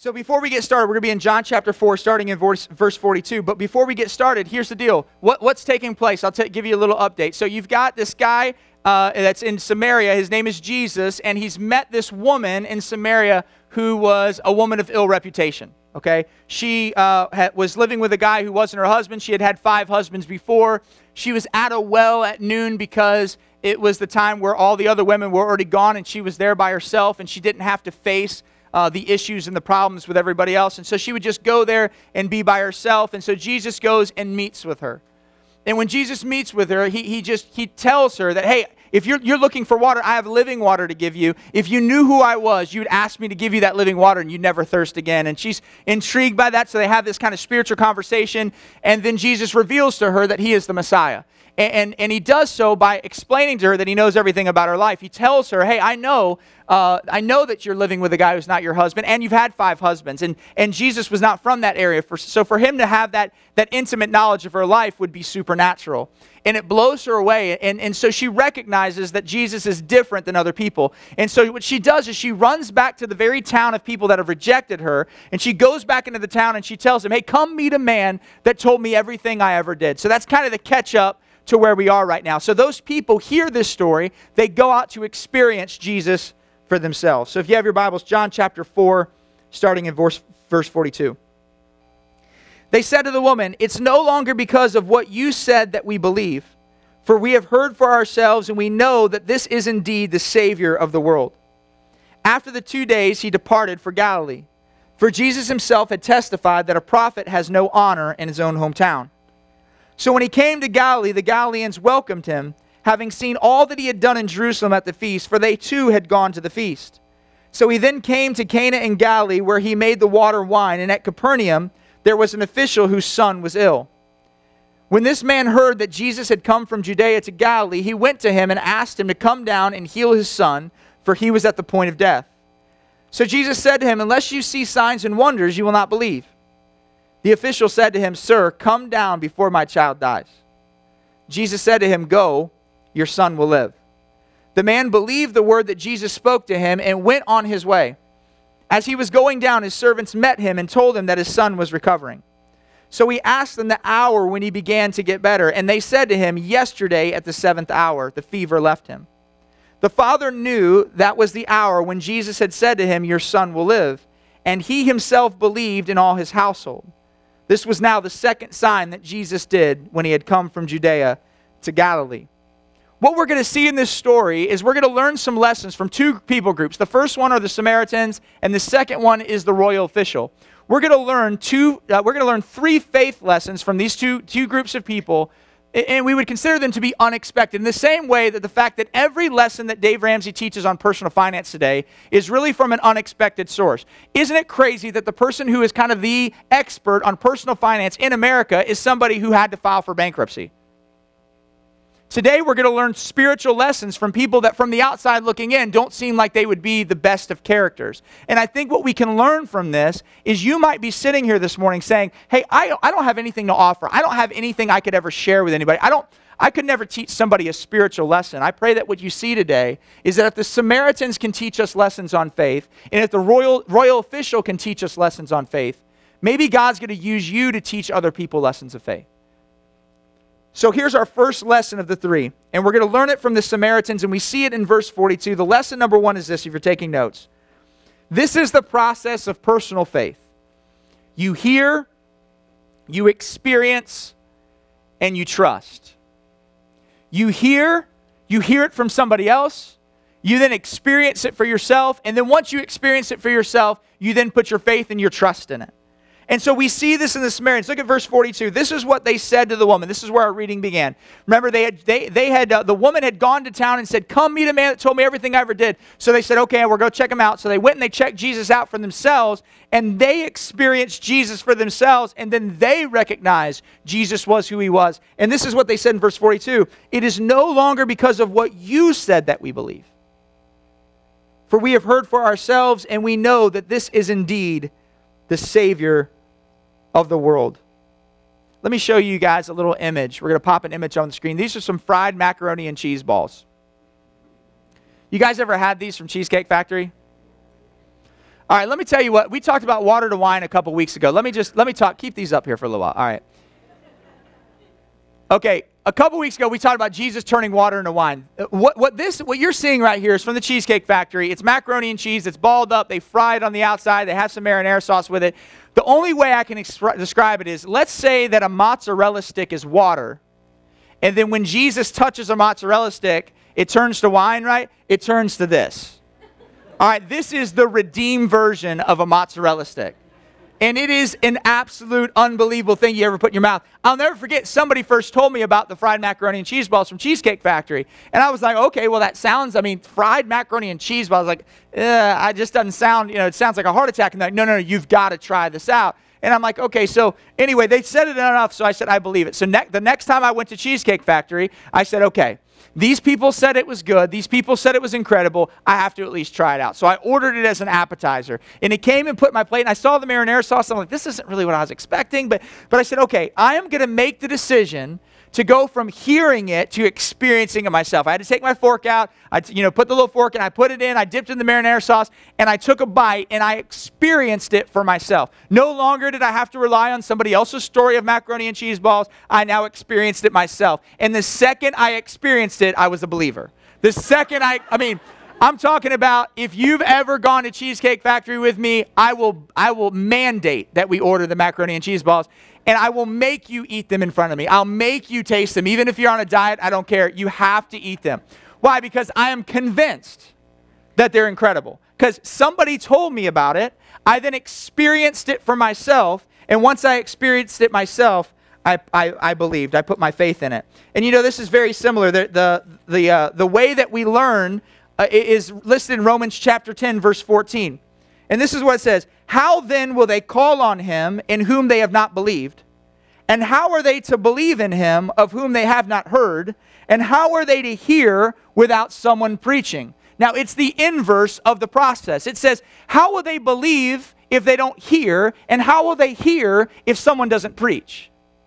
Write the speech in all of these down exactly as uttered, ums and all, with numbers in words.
So before we get started, we're going to be in John chapter four, starting in verse, verse forty-two. But before we get started, here's the deal. What, what's taking place? I'll t- give you a little update. So you've got this guy uh, that's in Samaria. His name is Jesus, and he's met this woman in Samaria who was a woman of ill reputation. Okay, she uh, had, was living with a guy who wasn't her husband. She had had five husbands before. She was at a well at noon because it was the time where all the other women were already gone, and she was there by herself, and she didn't have to face Uh, the issues and the problems with everybody else. And so she would just go there and be by herself. And so Jesus goes and meets with her. And when Jesus meets with her, he, he just, he tells her that, hey, if you're, you're looking for water, I have living water to give you. If you knew who I was, you'd ask me to give you that living water and you'd never thirst again. And she's intrigued by that. So they have this kind of spiritual conversation. And then Jesus reveals to her that he is the Messiah. And, and, and he does so by explaining to her that he knows everything about her life. He tells her, hey, I know uh, I know that you're living with a guy who's not your husband, and you've had five husbands. And, and Jesus was not from that area. For, so for him to have that, that intimate knowledge of her life would be supernatural. And it blows her away. And, and so she recognizes that Jesus is different than other people. And so what she does is she runs back to the very town of people that have rejected her. And she goes back into the town and she tells them, hey, come meet a man that told me everything I ever did. So that's kind of the catch up to where we are right now. So those people hear this story. They go out to experience Jesus for themselves. So if you have your Bibles, John chapter four, starting in verse, verse forty-two. They said to the woman, it's no longer because of what you said that we believe, for we have heard for ourselves and we know that this is indeed the Savior of the world. After the two days he departed for Galilee, for Jesus himself had testified that a prophet has no honor in his own hometown. So when he came to Galilee, the Galileans welcomed him, having seen all that he had done in Jerusalem at the feast, for they too had gone to the feast. So he then came to Cana in Galilee, where he made the water wine, and at Capernaum there was an official whose son was ill. When this man heard that Jesus had come from Judea to Galilee, he went to him and asked him to come down and heal his son, for he was at the point of death. So Jesus said to him, unless you see signs and wonders, you will not believe. The official said to him, sir, come down before my child dies. Jesus said to him, go, your son will live. The man believed the word that Jesus spoke to him and went on his way. As he was going down, his servants met him and told him that his son was recovering. So he asked them the hour when he began to get better, and they said to him, yesterday at the seventh hour, the fever left him. The father knew that was the hour when Jesus had said to him, your son will live, and he himself believed in all his household. This was now the second sign that Jesus did when he had come from Judea to Galilee. What we're going to see in this story is we're going to learn some lessons from two people groups. The first one are the Samaritans, and the second one is the royal official. We're going to learn two. Uh, we're going to learn three faith lessons from these two two groups of people, and we would consider them to be unexpected. In the same way that the fact that every lesson that Dave Ramsey teaches on personal finance today is really from an unexpected source. Isn't it crazy that the person who is kind of the expert on personal finance in America is somebody who had to file for bankruptcy? Today we're going to learn spiritual lessons from people that from the outside looking in don't seem like they would be the best of characters. And I think what we can learn from this is you might be sitting here this morning saying, hey, I, I don't have anything to offer. I don't have anything I could ever share with anybody. I don't. I could never teach somebody a spiritual lesson. I pray that what you see today is that if the Samaritans can teach us lessons on faith, and if the royal, royal official can teach us lessons on faith, maybe God's going to use you to teach other people lessons of faith. So here's our first lesson of the three, and we're going to learn it from the Samaritans, and we see it in verse forty-two. The lesson number one is this, if you're taking notes. This is the process of personal faith. You hear, you experience, and you trust. You hear, you hear it from somebody else, you then experience it for yourself, and then once you experience it for yourself, you then put your faith and your trust in it. And so we see this in the Samaritans. Look at verse forty-two. This is what they said to the woman. This is where our reading began. Remember, they had, they, they had uh, the woman had gone to town and said, come meet a man that told me everything I ever did. So they said, okay, we'll go check him out. So they went and they checked Jesus out for themselves, and they experienced Jesus for themselves, and then they recognized Jesus was who he was. And this is what they said in verse forty-two. It is no longer because of what you said that we believe. For we have heard for ourselves, and we know that this is indeed the Savior of the world. Let me show you guys a little image. We're going to pop an image on the screen. These are some fried macaroni and cheese balls. You guys ever had these from Cheesecake Factory? All right, let me tell you what. We talked about water to wine a couple weeks ago. Let me just, let me talk. Keep these up here for a little while. All right. Okay, a couple weeks ago, we talked about Jesus turning water into wine. What, what, this, what you're seeing right here is from the Cheesecake Factory. It's macaroni and cheese. It's balled up. They fry it on the outside. They have some marinara sauce with it. The only way I can exp- describe it is, let's say that a mozzarella stick is water, and then when Jesus touches a mozzarella stick, it turns to wine, right? It turns to this. All right, this is the redeemed version of a mozzarella stick. And it is an absolute unbelievable thing you ever put in your mouth. I'll never forget, somebody first told me about the fried macaroni and cheese balls from Cheesecake Factory. And I was like, okay, well, that sounds, I mean, fried macaroni and cheese balls, like, eh, it just doesn't sound, you know, it sounds like a heart attack. And they're like, no, no, no, you've got to try this out. And I'm like, okay, so anyway, they said it enough, so I said, I believe it. So ne- the next time I went to Cheesecake Factory, I said, okay, these people said it was good. These people said it was incredible. I have to at least try it out. So I ordered it as an appetizer. And it came and put in my plate, and I saw the marinara sauce. I'm like, this isn't really what I was expecting. But, but I said, okay, I am going to make the decision to go from hearing it to experiencing it myself. I had to take my fork out. I, you know, put the little fork, and I put it in. I dipped in the marinara sauce, and I took a bite, and I experienced it for myself. No longer did I have to rely on somebody else's story of macaroni and cheese balls. I now experienced it myself. And the second I experienced it, I was a believer. The second I, I mean, I'm talking about, if you've ever gone to Cheesecake Factory with me, I will, I will mandate that we order the macaroni and cheese balls. And I will make you eat them in front of me. I'll make you taste them. Even if you're on a diet, I don't care. You have to eat them. Why? Because I am convinced that they're incredible. Because somebody told me about it. I then experienced it for myself. And once I experienced it myself, I, I, I believed. I put my faith in it. And you know, this is very similar. The, the, the, uh, the way that we learn uh, is listed in Romans chapter ten, verse fourteen. And this is what it says. How then will they call on him in whom they have not believed? And how are they to believe in him of whom they have not heard? And how are they to hear without someone preaching? Now, it's the inverse of the process. It says, how will they believe if they don't hear? And how will they hear if someone doesn't preach?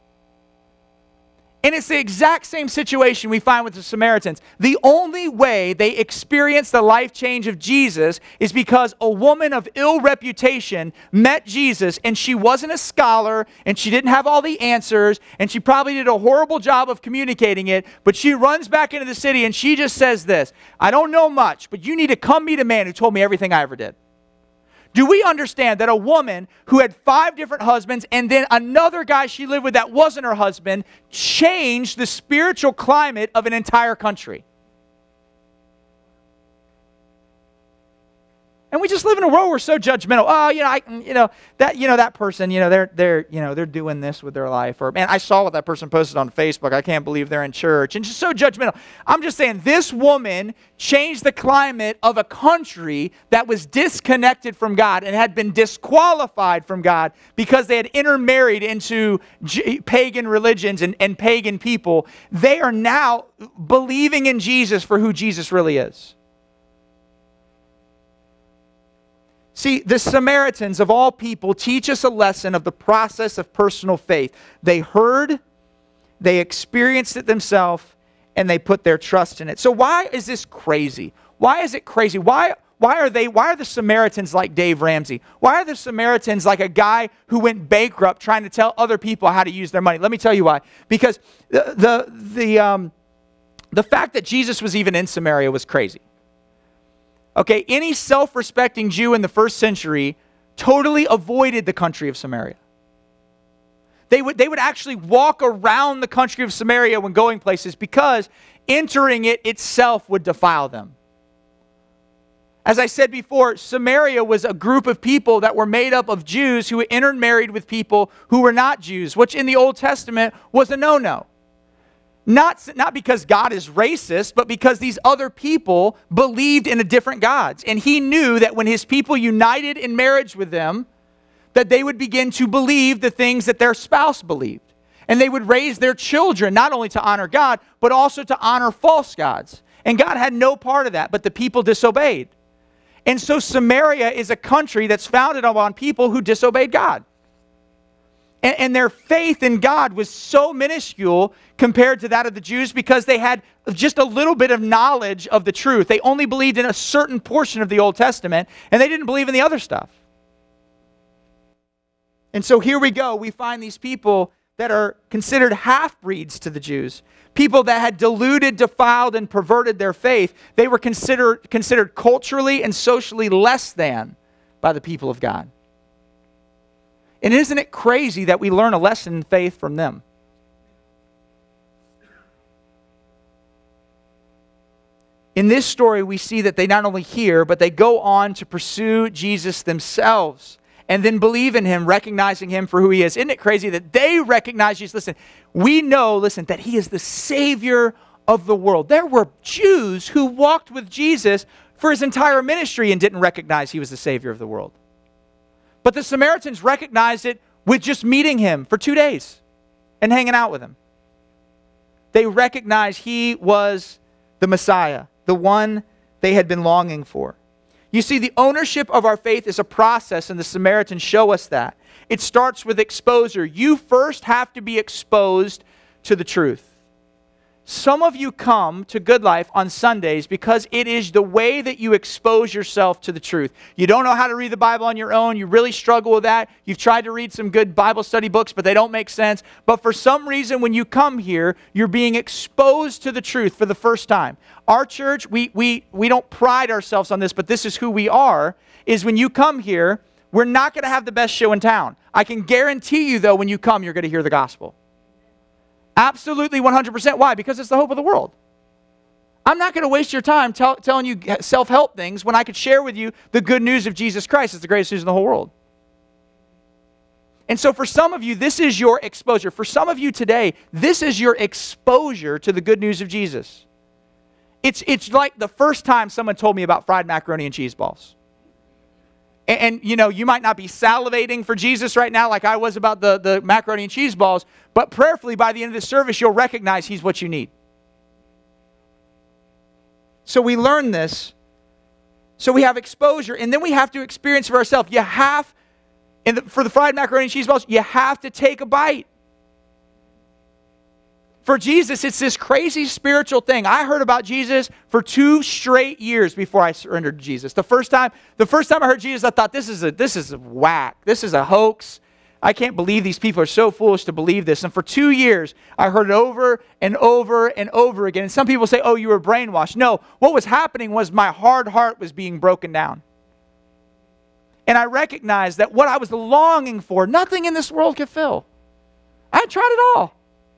And it's the exact same situation we find with the Samaritans. The only way they experienced the life change of Jesus is because a woman of ill reputation met Jesus, and she wasn't a scholar, and she didn't have all the answers, and she probably did a horrible job of communicating it, but she runs back into the city and she just says this, I don't know much, but you need to come meet a man who told me everything I ever did. Do we understand that a woman who had five different husbands and then another guy she lived with that wasn't her husband changed the spiritual climate of an entire country? And we just live in a world where we're so judgmental. Oh, you know, I, you know that, you know that person, you know they're they're you know they're doing this with their life, or man, I saw what that person posted on Facebook. I can't believe they're in church, and just so judgmental. I'm just saying, this woman changed the climate of a country that was disconnected from God and had been disqualified from God because they had intermarried into G- pagan religions and, and pagan people. They are now believing in Jesus for who Jesus really is. See, the Samaritans, of all people, teach us a lesson of the process of personal faith. They heard, they experienced it themselves, and they put their trust in it. So why is this crazy? Why is it crazy? Why, why are they, why are the Samaritans like Dave Ramsey? Why are the Samaritans like a guy who went bankrupt trying to tell other people how to use their money? Let me tell you why. Because the, the, the, um, the fact that Jesus was even in Samaria was crazy. Okay, any self-respecting Jew in the first century totally avoided the country of Samaria. They would, they would actually walk around the country of Samaria when going places because entering it itself would defile them. As I said before, Samaria was a group of people that were made up of Jews who intermarried with people who were not Jews, which in the Old Testament was a no-no. Not, not because God is racist, but because these other people believed in a different gods. And he knew that when his people united in marriage with them, that they would begin to believe the things that their spouse believed. And they would raise their children not only to honor God, but also to honor false gods. And God had no part of that, but the people disobeyed. And so Samaria is a country that's founded upon people who disobeyed God. And, and their faith in God was so minuscule compared to that of the Jews because they had just a little bit of knowledge of the truth. They only believed in a certain portion of the Old Testament, and they didn't believe in the other stuff. And so here we go. We find these people that are considered half-breeds to the Jews. People that had diluted, defiled, and perverted their faith. They were considered, considered culturally and socially less than by the people of God. And isn't it crazy that we learn a lesson in faith from them? In this story, we see that they not only hear, but they go on to pursue Jesus themselves and then believe in him, recognizing him for who he is. Isn't it crazy that they recognize Jesus? Listen, we know, listen, that he is the Savior of the world. There were Jews who walked with Jesus for his entire ministry and didn't recognize he was the Savior of the world. But the Samaritans recognized it with just meeting him for two days and hanging out with him. They recognized he was the Messiah, the one they had been longing for. You see, the ownership of our faith is a process, and the Samaritans show us that. It starts with exposure. You first have to be exposed to the truth. Some of you come to Good Life on Sundays because it is the way that you expose yourself to the truth. You don't know how to read the Bible on your own. You really struggle with that. You've tried to read some good Bible study books, but they don't make sense. But for some reason, when you come here, you're being exposed to the truth for the first time. Our church, we, we, we don't pride ourselves on this, but this is who we are, is when you come here, we're not going to have the best show in town. I can guarantee you, though, when you come, you're going to hear the gospel. Absolutely one hundred percent. Why? Because it's the hope of the world. I'm not going to waste your time tell, telling you self-help things when I could share with you the good news of Jesus Christ. It's the greatest news in the whole world. And so for some of you, this is your exposure. For some of you today, this is your exposure to the good news of Jesus. It's, it's like the first time someone told me about fried macaroni and cheese balls. And, and, you know, you might not be salivating for Jesus right now like I was about the, the macaroni and cheese balls, but prayerfully by the end of the service, you'll recognize he's what you need. So we learn this. So we have exposure, and then we have to experience for ourselves. You have, and for the fried macaroni and cheese balls, you have to take a bite. For Jesus, it's this crazy spiritual thing. I heard about Jesus for two straight years before I surrendered to Jesus. The first time, the first time I heard Jesus, I thought, this is a this is a whack. This is a hoax. I can't believe these people are so foolish to believe this. And for two years, I heard it over and over and over again. And some people say, oh, you were brainwashed. No, what was happening was my hard heart was being broken down. And I recognized that what I was longing for, nothing in this world could fill. I had tried it all.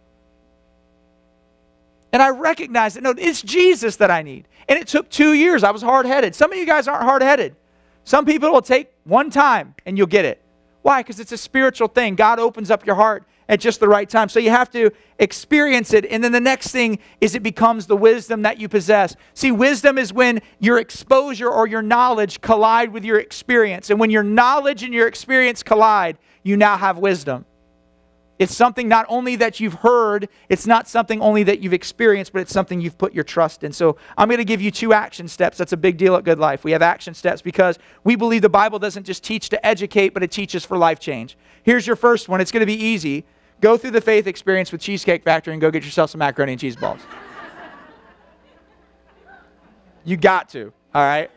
And I recognized that, no, it's Jesus that I need. And it took two years. I was hard-headed. Some of you guys aren't hard-headed. Some people will take one time and you'll get it. Why? Because it's a spiritual thing. God opens up your heart at just the right time. So you have to experience it. And then the next thing is it becomes the wisdom that you possess. See, wisdom is when your exposure or your knowledge collide with your experience. And when your knowledge and your experience collide, you now have wisdom. It's something not only that you've heard, it's not something only that you've experienced, but it's something you've put your trust in. So I'm going to give you two action steps. That's a big deal at Good Life. We have action steps because we believe the Bible doesn't just teach to educate, but it teaches for life change. Here's your first one. It's going to be easy. Go through the faith experience with Cheesecake Factory and go get yourself some macaroni and cheese balls. You got to, all right?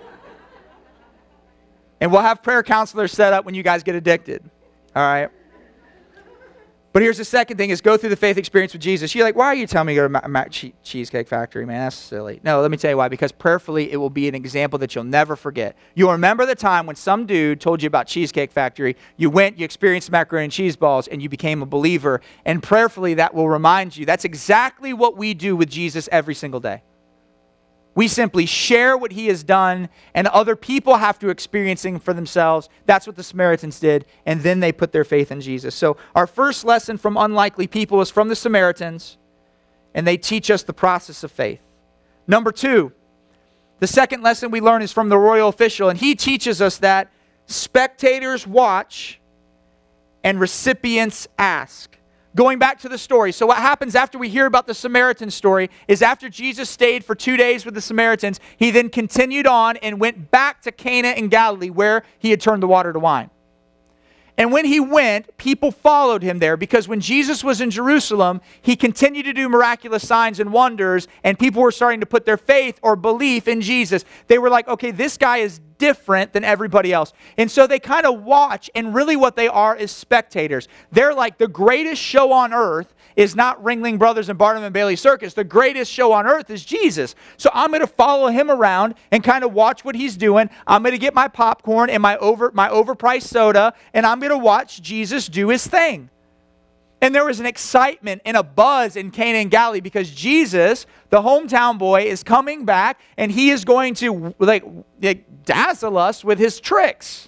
And we'll have prayer counselors set up when you guys get addicted, all right? But here's the second thing is go through the faith experience with Jesus. You're like, why are you telling me to go to Ma- Ma- che- Cheesecake Factory, man? That's silly. No, let me tell you why. Because prayerfully, it will be an example that you'll never forget. You'll remember the time when some dude told you about Cheesecake Factory. You went, you experienced macaroni and cheese balls, and you became a believer. And prayerfully, that will remind you. That's exactly what we do with Jesus every single day. We simply share what he has done, and other people have to experience him for themselves. That's what the Samaritans did, and then they put their faith in Jesus. So our first lesson from unlikely people is from the Samaritans, and they teach us the process of faith. Number two, the second lesson we learn is from the royal official, and he teaches us that spectators watch and recipients ask. Going back to the story, so what happens after we hear about the Samaritan story is after Jesus stayed for two days with the Samaritans, he then continued on and went back to Cana in Galilee where he had turned the water to wine. And when he went, people followed him there because when Jesus was in Jerusalem, he continued to do miraculous signs and wonders, and people were starting to put their faith or belief in Jesus. They were like, okay, this guy is different than everybody else. And so they kind of watch, and really what they are is spectators. They're like, the greatest show on earth is not Ringling Brothers and Barnum and Bailey Circus. The greatest show on earth is Jesus. So I'm going to follow him around and kind of watch what he's doing. I'm going to get my popcorn and my over my overpriced soda, and I'm going to watch Jesus do his thing. And there was an excitement and a buzz in Cana and Galilee because Jesus, the hometown boy, is coming back, and he is going to like, like dazzle us with his tricks.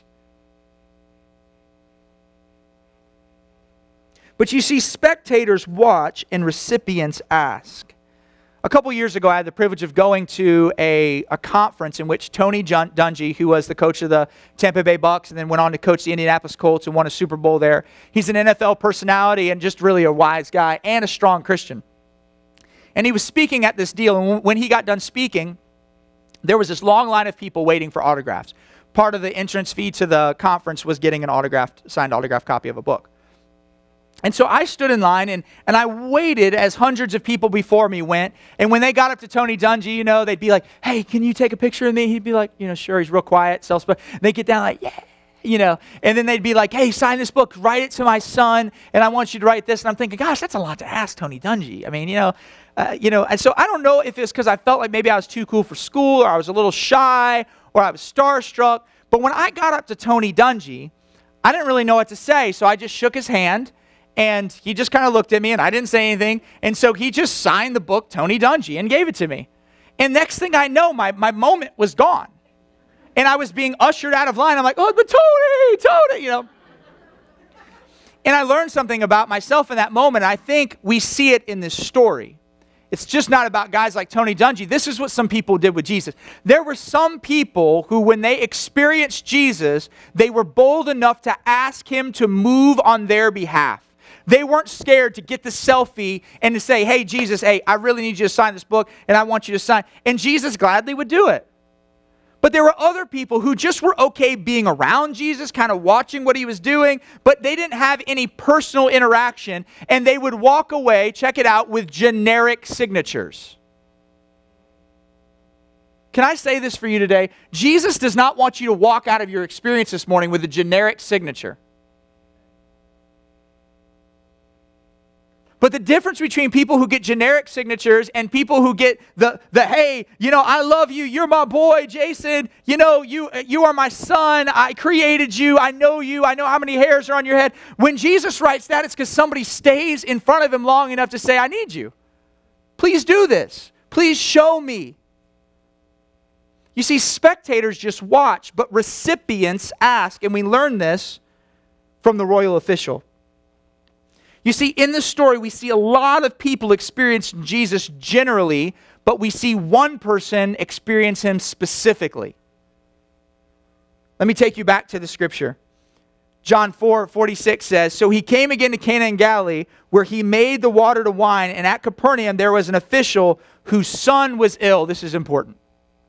But you see, spectators watch and recipients ask. A couple years ago, I had the privilege of going to a, a conference in which Tony Dungy, who was the coach of the Tampa Bay Bucks and then went on to coach the Indianapolis Colts and won a Super Bowl there. He's an N F L personality and just really a wise guy and a strong Christian. And he was speaking at this deal, and when he got done speaking, there was this long line of people waiting for autographs. Part of the entrance fee to the conference was getting an autographed, signed autographed copy of a book. And so I stood in line, and, and I waited as hundreds of people before me went. And when they got up to Tony Dungy, you know, they'd be like, hey, can you take a picture of me? He'd be like, you know, sure, he's real quiet, self-spoken. They get down like, yeah, you know. And then they'd be like, hey, sign this book, write it to my son, and I want you to write this. And I'm thinking, gosh, that's a lot to ask Tony Dungy. I mean, you know, uh, you know. And so I don't know if it's because I felt like maybe I was too cool for school, or I was a little shy, or I was starstruck. But when I got up to Tony Dungy, I didn't really know what to say, so I just shook his hand. And he just kind of looked at me, and I didn't say anything. And so he just signed the book, Tony Dungy, and gave it to me. And next thing I know, my, my moment was gone. And I was being ushered out of line. I'm like, oh, but Tony, Tony, you know. And I learned something about myself in that moment. I think we see it in this story. It's just not about guys like Tony Dungy. This is what some people did with Jesus. There were some people who, when they experienced Jesus, they were bold enough to ask him to move on their behalf. They weren't scared to get the selfie and to say, hey, Jesus, hey, I really need you to sign this book, and I want you to sign. And Jesus gladly would do it. But there were other people who just were okay being around Jesus, kind of watching what he was doing, but they didn't have any personal interaction, and they would walk away, check it out, with generic signatures. Can I say this for you today? Jesus does not want you to walk out of your experience this morning with a generic signature. But the difference between people who get generic signatures and people who get the, the hey, you know, I love you, you're my boy, Jason, you know, you, you are my son, I created you, I know you, I know how many hairs are on your head. When Jesus writes that, it's because somebody stays in front of him long enough to say, I need you. Please do this. Please show me. You see, spectators just watch, but recipients ask, and we learn this from the royal official. You see, in this story, we see a lot of people experience Jesus generally, but we see one person experience him specifically. Let me take you back to the scripture. John four forty-six says, so he came again to Cana in Galilee, where he made the water to wine, and at Capernaum there was an official whose son was ill. This is important.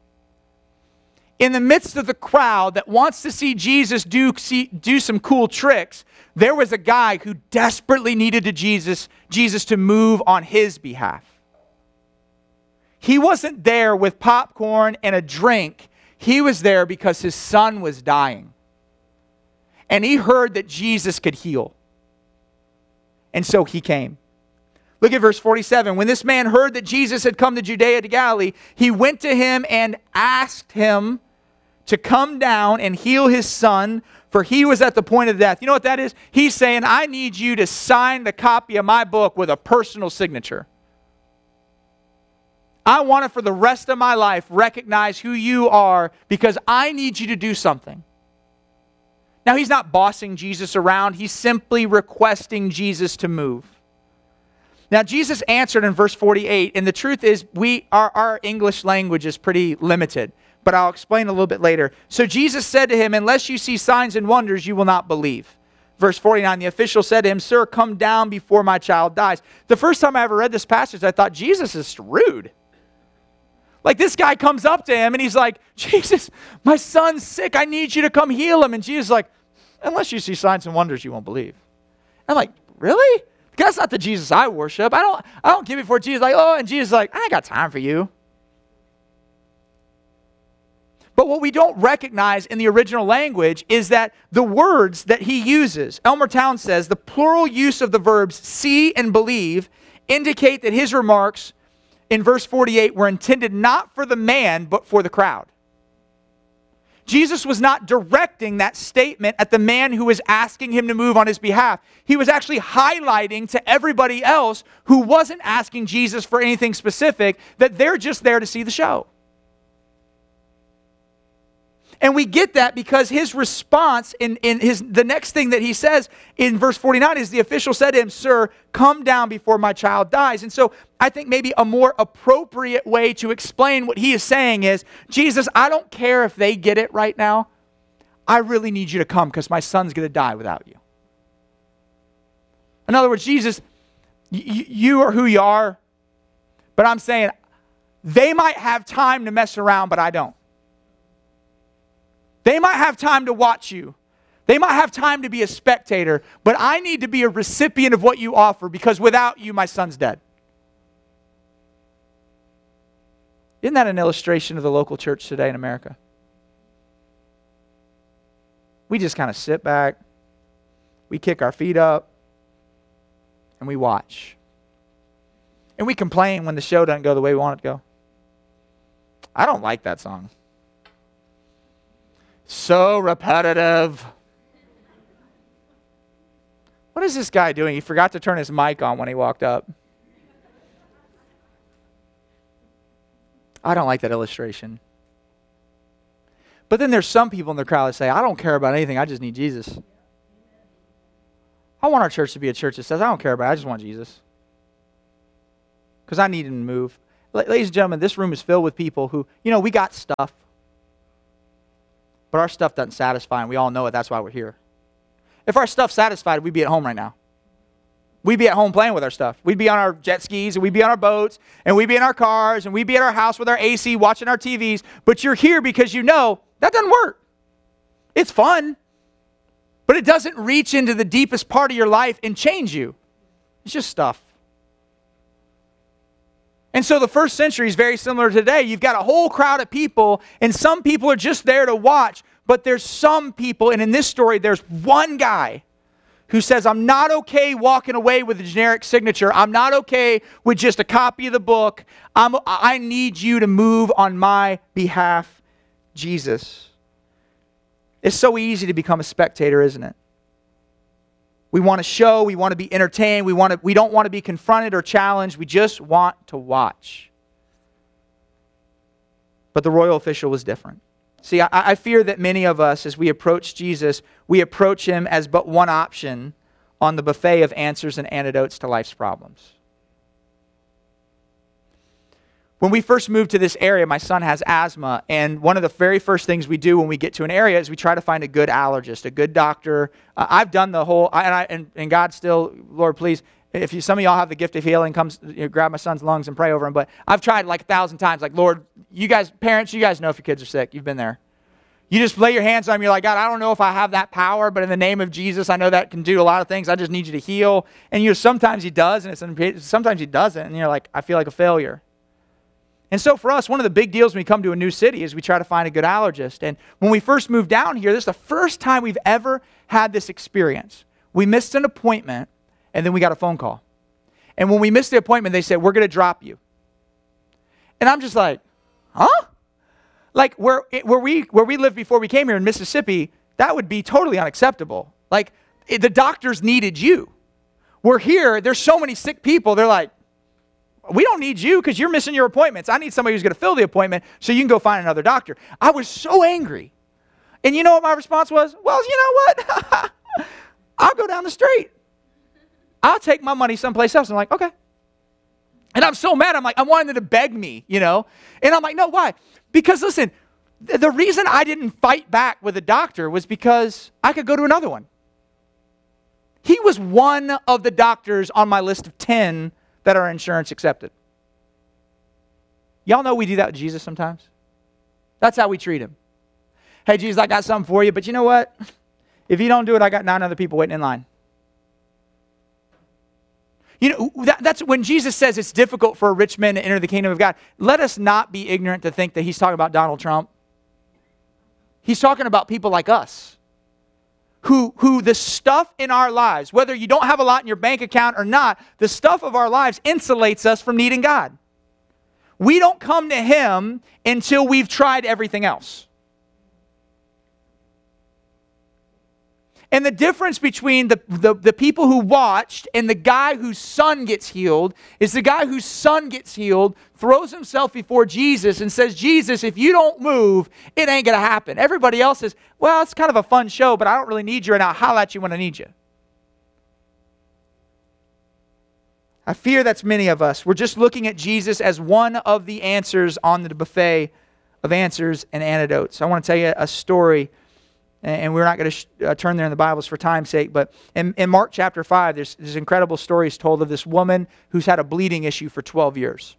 In the midst of the crowd that wants to see Jesus do, see, do some cool tricks, there was a guy who desperately needed to Jesus, Jesus to move on his behalf. He wasn't there with popcorn and a drink. He was there because his son was dying. And he heard that Jesus could heal. And so he came. Look at verse forty-seven. When this man heard that Jesus had come to Judea to Galilee, he went to him and asked him to come down and heal his son, for he was at the point of death. You know what that is? He's saying, I need you to sign the copy of my book with a personal signature. I want to, for the rest of my life, recognize who you are because I need you to do something. Now, he's not bossing Jesus around. He's simply requesting Jesus to move. Now, Jesus answered in verse forty-eight, and the truth is, we our, our English language is pretty limited, but I'll explain a little bit later. So Jesus said to him, unless you see signs and wonders, you will not believe. Verse forty-nine, the official said to him, sir, come down before my child dies. The first time I ever read this passage, I thought, Jesus is rude. Like, this guy comes up to him, and he's like, Jesus, my son's sick. I need you to come heal him. And Jesus is like, unless you see signs and wonders, you won't believe. I'm like, really? That's not the Jesus I worship. I don't, I don't give it for Jesus. Like, oh, and Jesus is like, I ain't got time for you. But what we don't recognize in the original language is that the words that he uses, Elmer Town says, the plural use of the verbs see and believe indicate that his remarks in verse forty-eight were intended not for the man, but for the crowd. Jesus was not directing that statement at the man who was asking him to move on his behalf. He was actually highlighting to everybody else who wasn't asking Jesus for anything specific that they're just there to see the show. And we get that because his response in, in his the next thing that he says in verse forty-nine is the official said to him, "Sir, come down before my child dies." And so I think maybe a more appropriate way to explain what he is saying is, Jesus, I don't care if they get it right now. I really need you to come because my son's going to die without you. In other words, Jesus, y- you are who you are, but I'm saying they might have time to mess around, but I don't. They might have time to watch you. They might have time to be a spectator, but I need to be a recipient of what you offer because without you, my son's dead. Isn't that an illustration of the local church today in America? We just kind of sit back, we kick our feet up, and we watch. And we complain when the show doesn't go the way we want it to go. I don't like that song. So repetitive. What is this guy doing? He forgot to turn his mic on when he walked up. I don't like that illustration. But then there's some people in the crowd that say, I don't care about anything, I just need Jesus. I want our church to be a church that says, I don't care about it, I just want Jesus. Because I need him to move. Ladies and gentlemen, this room is filled with people who, you know, we got stuff. But our stuff doesn't satisfy, and we all know it. That's why we're here. If our stuff satisfied, we'd be at home right now. We'd be at home playing with our stuff. We'd be on our jet skis, and we'd be on our boats, and we'd be in our cars, and we'd be at our house with our A C watching our T Vs. But you're here because you know that doesn't work. It's fun, but it doesn't reach into the deepest part of your life and change you. It's just stuff. And so the first century is very similar to today. You've got a whole crowd of people, and some people are just there to watch, but there's some people, and in this story, there's one guy who says, I'm not okay walking away with a generic signature. I'm not okay with just a copy of the book. I'm, I need you to move on my behalf, Jesus. It's so easy to become a spectator, isn't it? We want to show, we want to be entertained, we want to, we don't want to be confronted or challenged, we just want to watch. But the royal official was different. See, I, I fear that many of us, as we approach Jesus, we approach him as but one option on the buffet of answers and antidotes to life's problems. When we first moved to this area, my son has asthma, and one of the very first things we do when we get to an area is we try to find a good allergist, a good doctor. Uh, I've done the whole, and, I, and, and God still, Lord, please, if you, some of y'all have the gift of healing, come you know, grab my son's lungs and pray over him. But I've tried like a thousand times, like, Lord, you guys, parents, you guys know if your kids are sick. You've been there. You just lay your hands on them. You're like, God, I don't know if I have that power, but in the name of Jesus, I know that can do a lot of things. I just need you to heal. And you know, sometimes he does, and it's, sometimes he doesn't. And you're like, I feel like a failure. And so for us, one of the big deals when we come to a new city is we try to find a good allergist. And when we first moved down here, this is the first time we've ever had this experience. We missed an appointment, and then we got a phone call. And when we missed the appointment, they said, we're going to drop you. And I'm just like, huh? Like where, where, we, where we lived before we came here in Mississippi, that would be totally unacceptable. Like it, the doctors needed you. We're here, there's so many sick people, they're like, we don't need you because you're missing your appointments. I need somebody who's going to fill the appointment so you can go find another doctor. I was so angry. And you know what my response was? Well, you know what? I'll go down the street. I'll take my money someplace else. I'm like, okay. And I'm so mad. I'm like, I wanted them to beg me, you know. And I'm like, no, why? Because listen, th- the reason I didn't fight back with a doctor was because I could go to another one. He was one of the doctors on my list of ten that are insurance accepted. Y'all know we do that with Jesus sometimes. That's how we treat him. Hey, Jesus, I got something for you, but you know what? If you don't do it, I got nine other people waiting in line. You know, that, that's when Jesus says it's difficult for a rich man to enter the kingdom of God. Let us not be ignorant to think that he's talking about Donald Trump. He's talking about people like us. Who, who the stuff in our lives, whether you don't have a lot in your bank account or not, the stuff of our lives insulates us from needing God. We don't come to him until we've tried everything else. And the difference between the, the, the people who watched and the guy whose son gets healed is the guy whose son gets healed throws himself before Jesus and says, Jesus, if you don't move, it ain't going to happen. Everybody else says, well, it's kind of a fun show, but I don't really need you right now. I'll holler at you when I need you. I fear that's many of us. We're just looking at Jesus as one of the answers on the buffet of answers and antidotes. I want to tell you a story. And we're not going to sh- uh, turn there in the Bibles for time's sake, but in, in Mark chapter five, there's, there's incredible stories told of this woman who's had a bleeding issue for twelve years.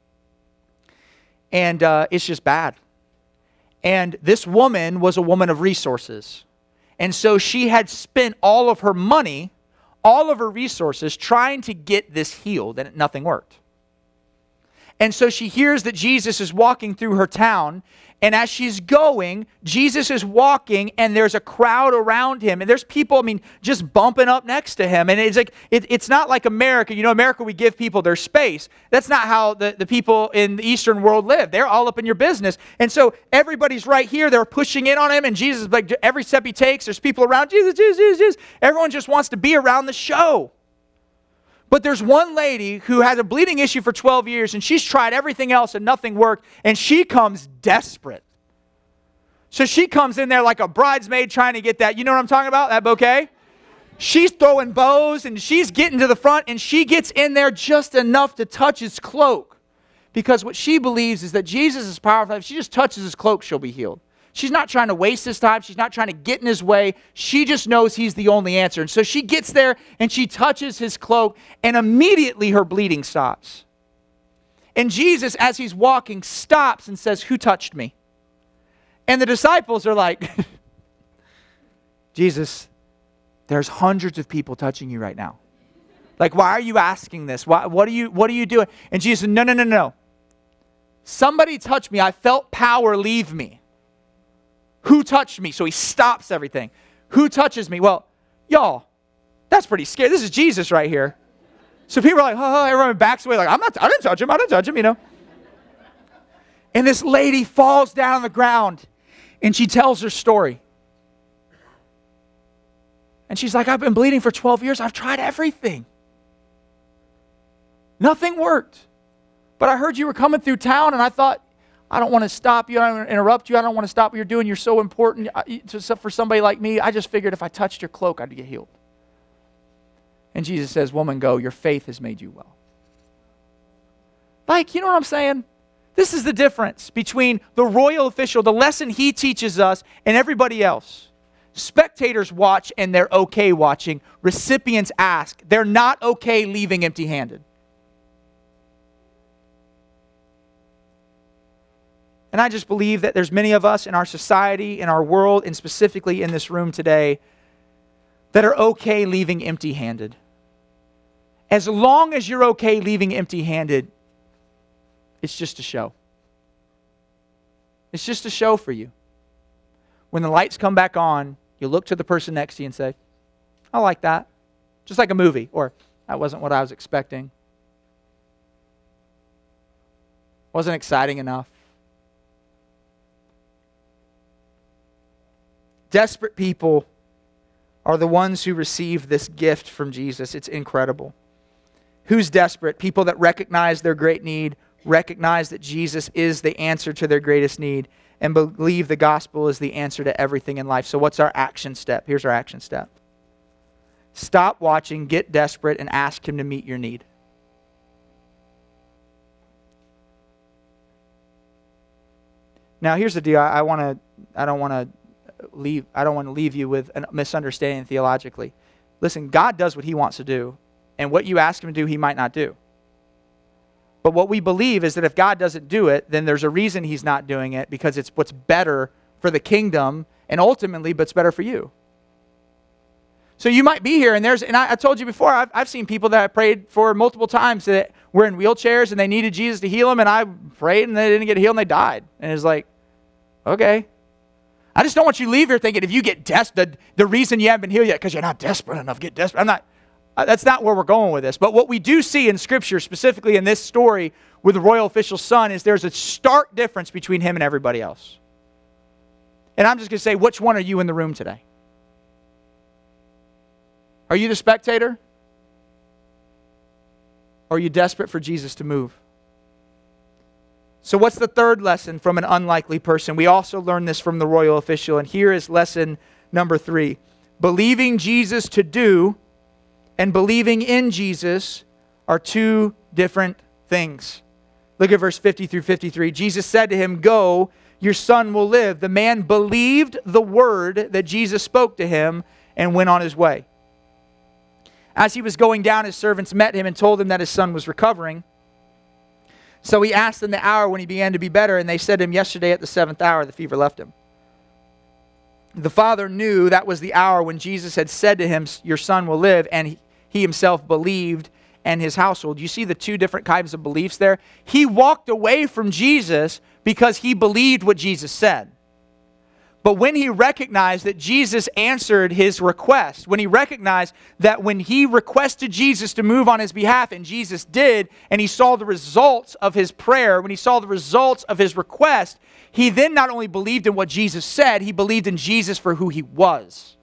And uh, it's just bad. And this woman was a woman of resources. And so she had spent all of her money, all of her resources, trying to get this healed, and nothing worked. And so she hears that Jesus is walking through her town, and as she's going, Jesus is walking, and there's a crowd around him, and there's people, I mean, just bumping up next to him. And it's like it, it's not like America. You know, America, we give people their space. That's not how the, the people in the Eastern world live. They're all up in your business. And so everybody's right here. They're pushing in on him, and Jesus, like every step he takes, there's people around. Jesus, Jesus, Jesus, Jesus. Everyone just wants to be around the show. But there's one lady who had a bleeding issue for twelve years, and she's tried everything else and nothing worked, and she comes desperate. So she comes in there like a bridesmaid trying to get that, you know what I'm talking about, that bouquet? She's throwing bows, and she's getting to the front, and she gets in there just enough to touch his cloak. Because what she believes is that Jesus is powerful. If she just touches his cloak, she'll be healed. She's not trying to waste his time. She's not trying to get in his way. She just knows he's the only answer. And so she gets there and she touches his cloak, and immediately her bleeding stops. And Jesus, as he's walking, stops and says, "Who touched me?" And the disciples are like, Jesus, there's hundreds of people touching you right now. Like, why are you asking this? Why, what are you, what are you doing? And Jesus said, no, no, no, no. Somebody touched me. I felt power leave me. Who touched me? So he stops everything. Who touches me? Well, y'all, that's pretty scary. This is Jesus right here. So people are like, oh, everyone backs away like, I'm not, I didn't touch him. I didn't touch him, you know. And this lady falls down on the ground and she tells her story. And she's like, I've been bleeding for twelve years. I've tried everything. Nothing worked. But I heard you were coming through town, and I thought, I don't want to stop you. I don't want to interrupt you. I don't want to stop what you're doing. You're so important for somebody like me. I just figured if I touched your cloak, I'd get healed. And Jesus says, woman, go. Your faith has made you well. Like, you know what I'm saying? This is the difference between the royal official, the lesson he teaches us, and everybody else. Spectators watch, and they're okay watching. Recipients ask. They're not okay leaving empty-handed. And I just believe that there's many of us in our society, in our world, and specifically in this room today that are okay leaving empty-handed. As long as you're okay leaving empty-handed, it's just a show. It's just a show for you. When the lights come back on, you look to the person next to you and say, I like that. Just like a movie, or that wasn't what I was expecting. Wasn't exciting enough. Desperate people are the ones who receive this gift from Jesus. It's incredible. Who's desperate? People that recognize their great need, recognize that Jesus is the answer to their greatest need, and believe the gospel is the answer to everything in life. So what's our action step? Here's our action step. Stop watching, get desperate, and ask him to meet your need. Now here's the deal. I, I want to. I don't want to. Leave, I don't want to leave you with a misunderstanding theologically. Listen, God does what he wants to do, and what you ask him to do, he might not do. But what we believe is that if God doesn't do it, then there's a reason he's not doing it, because it's what's better for the kingdom, and ultimately, but it's better for you. So you might be here, and there's, and I, I told you before, I've, I've seen people that I prayed for multiple times that were in wheelchairs and they needed Jesus to heal them, and I prayed and they didn't get healed and they died. And it's like, okay. I just don't want you to leave here thinking if you get desperate, the, the reason you haven't been healed yet because you're not desperate enough, get desperate. I'm not, uh, that's not where we're going with this. But what we do see in Scripture, specifically in this story with the royal official's son, is there's a stark difference between him and everybody else. And I'm just going to say, which one are you in the room today? Are you the spectator? Or are you desperate for Jesus to move? So what's the third lesson from an unlikely person? We also learn this from the royal official, and here is lesson number three. Believing Jesus to do and believing in Jesus are two different things. Look at verse fifty through fifty-three. Jesus said to him, "Go, your son will live." The man believed the word that Jesus spoke to him and went on his way. As he was going down, his servants met him and told him that his son was recovering. So he asked them the hour when he began to be better, and they said to him, "Yesterday at the seventh hour, the fever left him." The father knew that was the hour when Jesus had said to him, "Your son will live," and he himself believed and his household. You see the two different kinds of beliefs there? He walked away from Jesus because he believed what Jesus said. But when he recognized that Jesus answered his request, when he recognized that when he requested Jesus to move on his behalf, and Jesus did, and he saw the results of his prayer, when he saw the results of his request, he then not only believed in what Jesus said, he believed in Jesus for who he was.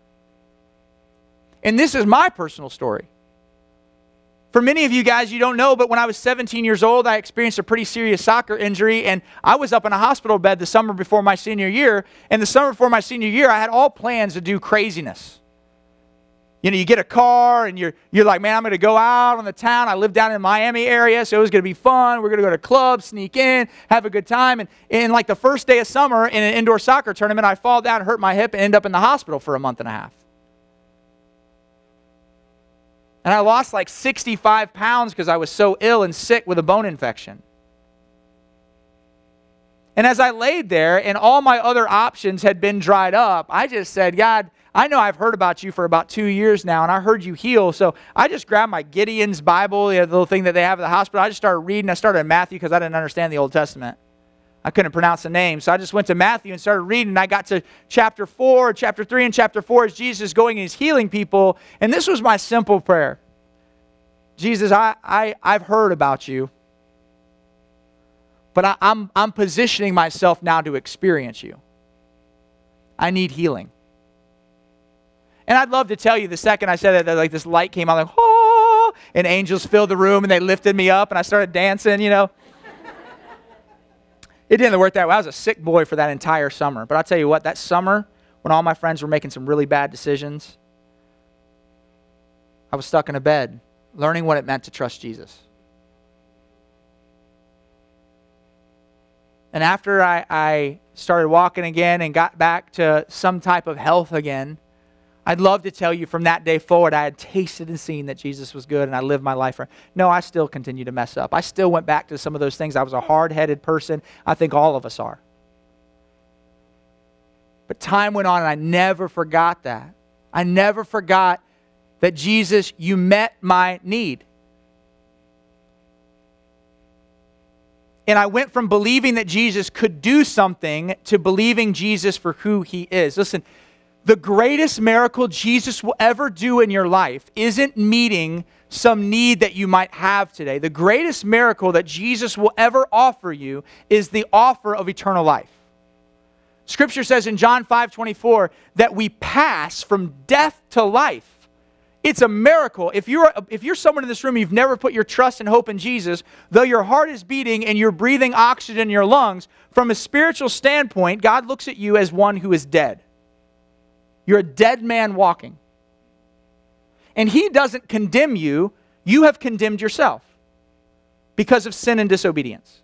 And this is my personal story. For many of you guys, you don't know, but when I was seventeen years old, I experienced a pretty serious soccer injury, and I was up in a hospital bed the summer before my senior year. And the summer before my senior year, I had all plans to do craziness. You know, you get a car, and you're you're like, man, I'm going to go out on the town. I live down in the Miami area, so it was going to be fun. We're going to go to clubs, sneak in, have a good time. And in like the first day of summer in an indoor soccer tournament, I fall down, hurt my hip, and end up in the hospital for a month and a half. And I lost like sixty-five pounds because I was so ill and sick with a bone infection. And as I laid there and all my other options had been dried up, I just said, "God, I know I've heard about you for about two years now, and I heard you heal." So I just grabbed my Gideon's Bible, you know, the little thing that they have at the hospital. I just started reading. I started in Matthew because I didn't understand the Old Testament. I couldn't pronounce the name. So I just went to Matthew and started reading. And I got to chapter four, chapter three, and chapter four as Jesus is going and he's healing people. And this was my simple prayer. Jesus, I, I, I've heard about you. But I, I'm, I'm positioning myself now to experience you. I need healing. And I'd love to tell you the second I said that, that like this light came out, like, oh, and angels filled the room and they lifted me up and I started dancing, you know. It didn't work that way. I was a sick boy for that entire summer. But I'll tell you what, that summer, when all my friends were making some really bad decisions, I was stuck in a bed, learning what it meant to trust Jesus. And after I, I started walking again and got back to some type of health again, I'd love to tell you from that day forward, I had tasted and seen that Jesus was good and I lived my life for. No, I still continue to mess up. I still went back to some of those things. I was a hard-headed person. I think all of us are. But time went on and I never forgot that. I never forgot that Jesus, you met my need. And I went from believing that Jesus could do something to believing Jesus for who he is. Listen, the greatest miracle Jesus will ever do in your life isn't meeting some need that you might have today. The greatest miracle that Jesus will ever offer you is the offer of eternal life. Scripture says in John five twenty-four that we pass from death to life. It's a miracle. If you're, if you're someone in this room, you've never put your trust and hope in Jesus, though your heart is beating and you're breathing oxygen in your lungs, from a spiritual standpoint, God looks at you as one who is dead. You're a dead man walking. And he doesn't condemn you. You have condemned yourself because of sin and disobedience.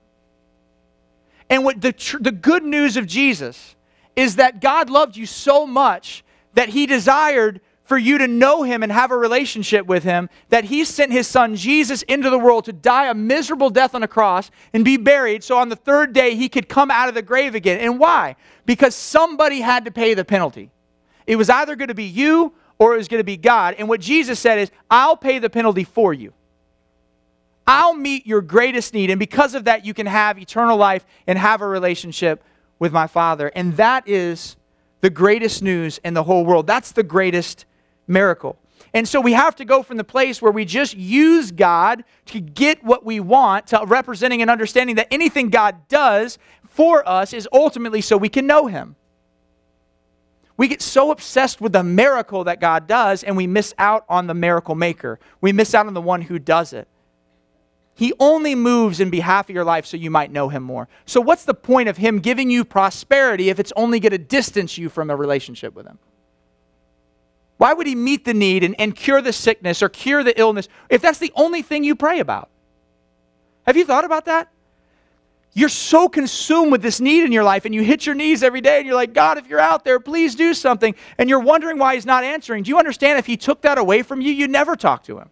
And what the, tr- the good news of Jesus is that God loved you so much that he desired for you to know him and have a relationship with him, that he sent his son Jesus into the world to die a miserable death on a cross and be buried so on the third day he could come out of the grave again. And why? Because somebody had to pay the penalty. It was either going to be you or it was going to be God. And what Jesus said is, I'll pay the penalty for you. I'll meet your greatest need. And because of that, you can have eternal life and have a relationship with my Father. And that is the greatest news in the whole world. That's the greatest miracle. And so we have to go from the place where we just use God to get what we want to representing and understanding that anything God does for us is ultimately so we can know Him. We get so obsessed with the miracle that God does and we miss out on the miracle maker. We miss out on the one who does it. He only moves in behalf of your life so you might know Him more. So what's the point of Him giving you prosperity if it's only going to distance you from a relationship with Him? Why would He meet the need and, and cure the sickness or cure the illness if that's the only thing you pray about? Have you thought about that? You're so consumed with this need in your life and you hit your knees every day and you're like, God, if you're out there, please do something. And you're wondering why He's not answering. Do you understand if He took that away from you, you'd never talk to Him?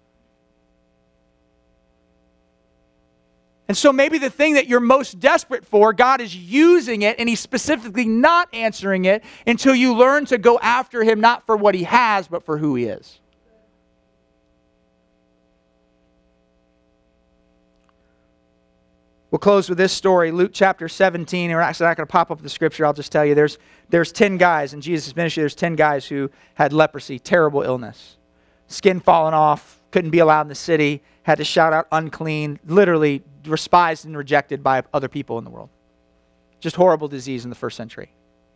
And so maybe the thing that you're most desperate for, God is using it and He's specifically not answering it until you learn to go after Him not for what He has, but for who He is. We'll close with this story, Luke chapter seventeen. And we're actually not going to pop up the scripture. I'll just tell you, there's, there's ten guys in Jesus' ministry. There's ten guys who had leprosy, terrible illness. Skin falling off, couldn't be allowed in the city, had to shout out unclean, literally despised and rejected by other people in the world. Just horrible disease in the first century.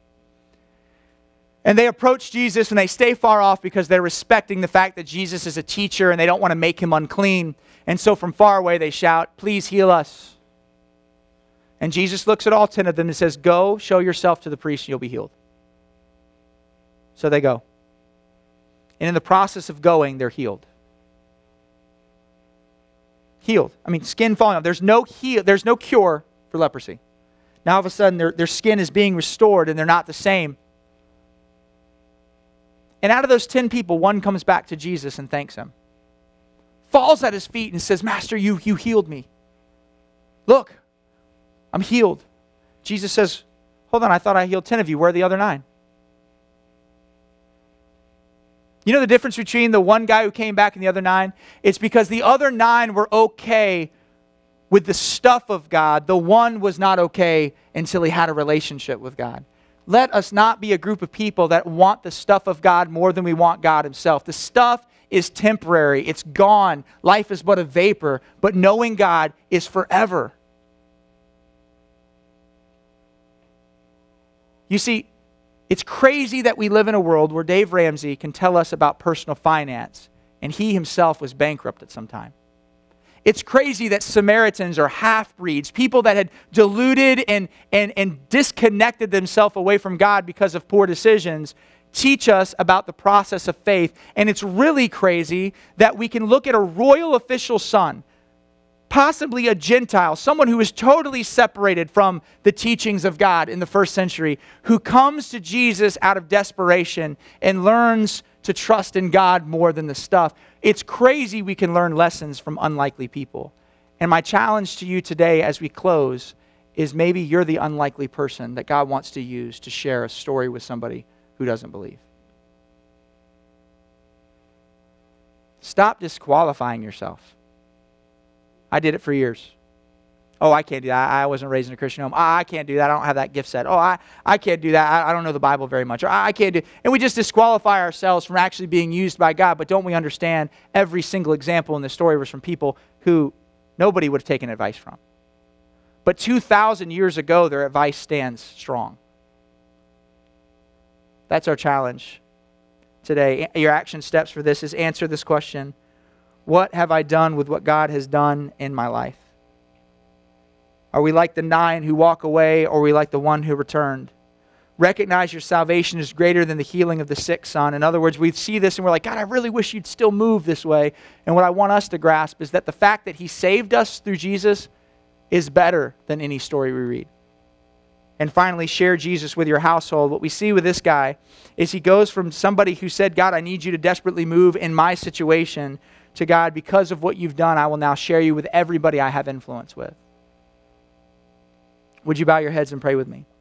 And they approach Jesus and they stay far off because they're respecting the fact that Jesus is a teacher and they don't want to make Him unclean. And so from far away they shout, please heal us. And Jesus looks at all ten of them and says, go, show yourself to the priest and you'll be healed. So they go. And in the process of going, they're healed. Healed. I mean, skin falling off. There's no heal. There's no cure for leprosy. Now all of a sudden, their, their skin is being restored and they're not the same. And out of those ten people, one comes back to Jesus and thanks Him. Falls at His feet and says, Master, you, you healed me. Look, I'm healed. Jesus says, hold on, I thought I healed ten of you. Where are the other nine? You know the difference between the one guy who came back and the other nine? It's because the other nine were okay with the stuff of God. The one was not okay until he had a relationship with God. Let us not be a group of people that want the stuff of God more than we want God Himself. The stuff is temporary. It's gone. Life is but a vapor. But knowing God is forever. You see, it's crazy that we live in a world where Dave Ramsey can tell us about personal finance, and he himself was bankrupt at some time. It's crazy that Samaritans are half-breeds, people that had diluted and, and, and disconnected themselves away from God because of poor decisions, teach us about the process of faith. And it's really crazy that we can look at a royal official son, possibly a Gentile, someone who is totally separated from the teachings of God in the first century, who comes to Jesus out of desperation and learns to trust in God more than the stuff. It's crazy we can learn lessons from unlikely people. And my challenge to you today as we close is maybe you're the unlikely person that God wants to use to share a story with somebody who doesn't believe. Stop disqualifying yourself. I did it for years. Oh, I can't do that. I wasn't raised in a Christian home. Oh, I can't do that. I don't have that gift set. Oh, I, I can't do that. I, I don't know the Bible very much. Or I, I can't do. And we just disqualify ourselves from actually being used by God. But don't we understand every single example in the story was from people who nobody would have taken advice from. But two thousand years ago, their advice stands strong. That's our challenge today. Your action steps for this is answer this question. What have I done with what God has done in my life? Are we like the nine who walk away, or are we like the one who returned? Recognize your salvation is greater than the healing of the sick son. In other words, we see this and we're like, God, I really wish you'd still move this way. And what I want us to grasp is that the fact that He saved us through Jesus is better than any story we read. And finally, share Jesus with your household. What we see with this guy is he goes from somebody who said, God, I need you to desperately move in my situation, to God, because of what you've done, I will now share you with everybody I have influence with. Would you bow your heads and pray with me?